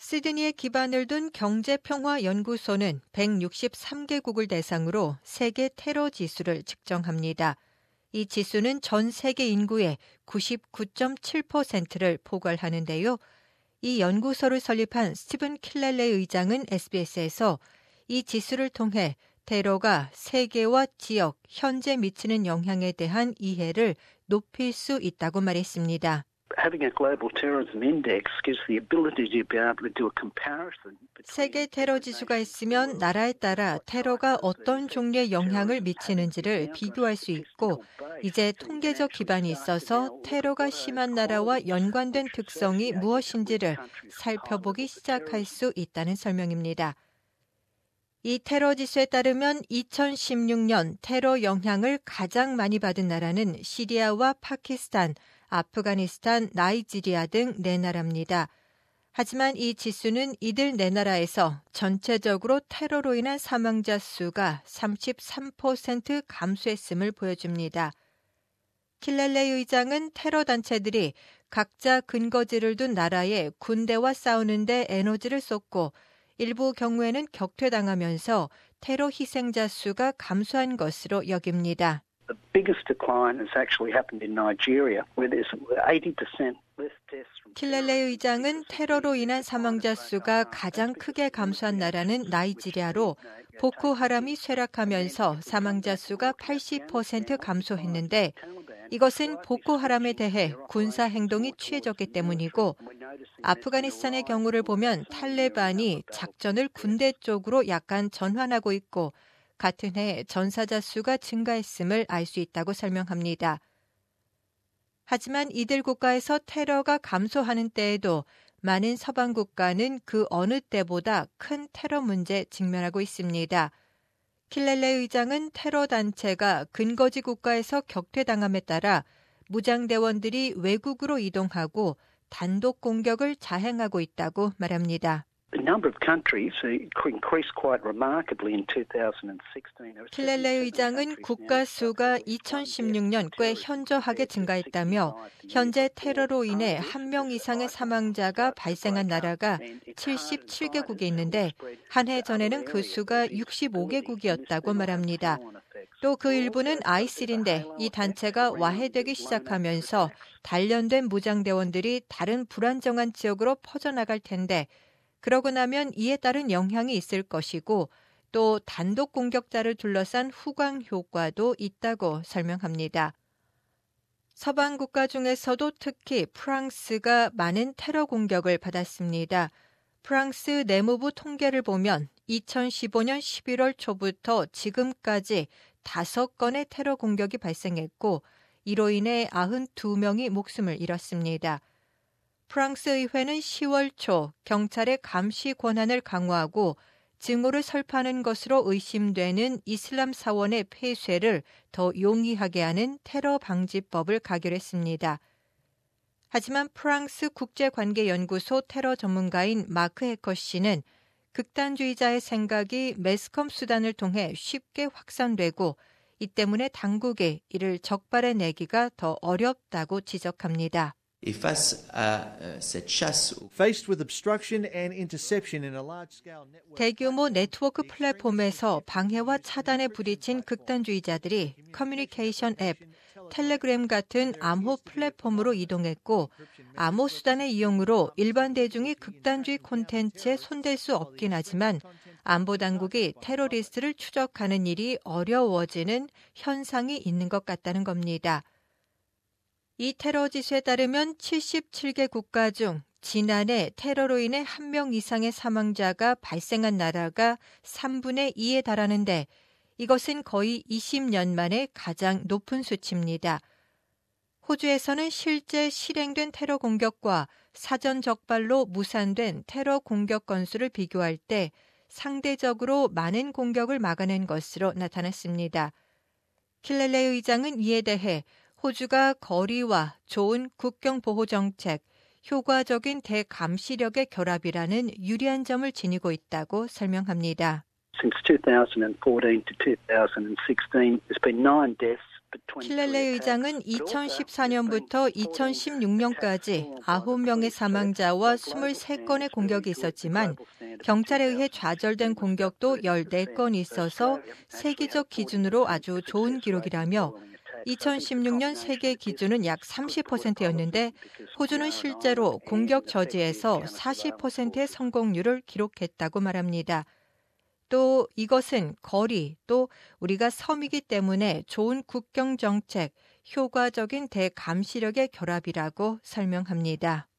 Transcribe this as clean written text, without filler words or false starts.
시드니에 기반을 둔 경제평화연구소는 163개국을 대상으로 세계 테러 지수를 측정합니다. 이 지수는 전 세계 인구의 99.7%를 포괄하는데요. 이 연구소를 설립한 스티븐 킬렐레 의장은 SBS에서 이 지수를 통해 테러가 세계와 지역, 현재 미치는 영향에 대한 이해를 높일 수 있다고 말했습니다. 세계 테러 지수가 있으면 나라에 따라 테러가 어떤 종류의 영향을 미치는지를 비교할 수 있고 이제 통계적 기반이 있어서 테러가 심한 나라와 연관된 특성이 무엇인지를 살펴보기 시작할 수 있다는 설명입니다. 이 테러 지수에 따르면 2016년 테러 영향을 가장 많이 받은 나라는 시리아와 파키스탄, 아프가니스탄, 나이지리아 등 4나라입니다. 하지만 이 지수는 이들 4나라에서 전체적으로 테러로 인한 사망자 수가 33% 감소했음을 보여줍니다. 킬렐레 의장은 테러 단체들이 각자 근거지를 둔 나라의 군대와 싸우는데 에너지를 쏟고 일부 경우에는 격퇴당하면서 테러 희생자 수가 감소한 것으로 여깁니다. The biggest decline has actually happened in Nigeria, where there's 80% less deaths from 킬렐레 의장은 테러로 인한 사망자 수가 가장 크게 감소한 나라는 나이지리아로 보코하람이 쇠락하면서 사망자 수가 80% 감소했는데 이것은 보코하람에 대해 군사 행동이 취해졌기 때문이고 아프가니스탄의 경우를 보면 탈레반이 작전을 군대 쪽으로 약간 전환하고 있고 같은 해 전사자 수가 증가했음을 알 수 있다고 설명합니다. 하지만 이들 국가에서 테러가 감소하는 때에도 많은 서방 국가는 그 어느 때보다 큰 테러 문제에 직면하고 있습니다. 킬렐레 의장은 테러 단체가 근거지 국가에서 격퇴당함에 따라 무장대원들이 외국으로 이동하고 단독 공격을 자행하고 있다고 말합니다. The number of countries increased quite remarkably in 2016. 킬렐레 의장은 국가 수가 2016년 꽤 현저하게 증가했다며 현재 테러로 인해 1명 이상의 사망자가 발생한 나라가 77개국에 있는데 한 해 전에는 그 수가 65개국이었다고 말합니다. 또 그 일부는 아이실인데 이 단체가 와해되기 시작하면서 단련된 무장대원들이 다른 불안정한 지역으로 퍼져나갈 텐데 그러고 나면 이에 따른 영향이 있을 것이고 또 단독 공격자를 둘러싼 후광 효과도 있다고 설명합니다. 서방 국가 중에서도 특히 프랑스가 많은 테러 공격을 받았습니다. 프랑스 내무부 통계를 보면 2015년 11월 초부터 지금까지 5건의 테러 공격이 발생했고 이로 인해 92명이 목숨을 잃었습니다. 프랑스 의회는 10월 초 경찰의 감시 권한을 강화하고 증오를 설파하는 것으로 의심되는 이슬람 사원의 폐쇄를 더 용이하게 하는 테러 방지법을 가결했습니다. 하지만 프랑스 국제관계연구소 테러 전문가인 마크 해커 씨는 극단주의자의 생각이 매스컴 수단을 통해 쉽게 확산되고 이 때문에 당국이 이를 적발해내기가 더 어렵다고 지적합니다. Faced with obstruction and interception in a large-scale network. 대규모 네트워크 플랫폼에서 방해와 차단에 부딪힌 극단주의자들이 커뮤니케이션 앱, 텔레그램 같은 암호 플랫폼으로 이동했고 암호 수단의 이용으로 일반 대중이 극단주의 콘텐츠에 손댈 수 없긴 하지만 안보당국이 테러리스트를 추적하는 일이 어려워지는 현상이 있는 것 같다는 겁니다. 이 테러 지수에 따르면 77개 국가 중 지난해 테러로 인해 1명 이상의 사망자가 발생한 나라가 3분의 2에 달하는데 이것은 거의 20년 만에 가장 높은 수치입니다. 호주에서는 실제 실행된 테러 공격과 사전 적발로 무산된 테러 공격 건수를 비교할 때 상대적으로 많은 공격을 막아낸 것으로 나타났습니다. 킬렐레 의장은 이에 대해 호주가 거리와 좋은 국경 보호 정책, 효과적인 대감시력의 결합이라는 유리한 점을 지니고 있다고 설명합니다. Since 2014 to 2016, there's been 9 deaths 킬렐레 의장은 2014년부터 2016년까지 9명의 사망자와 23건의 공격이 있었지만 경찰에 의해 좌절된 공격도 14건 있어서 세계적 기준으로 아주 좋은 기록이라며 2016년 세계 기준은 약 30%였는데 호주는 실제로 공격 저지에서 40%의 성공률을 기록했다고 말합니다. 또 이것은 거리, 또 우리가 섬이기 때문에 좋은 국경 정책, 효과적인 대감시력의 결합이라고 설명합니다.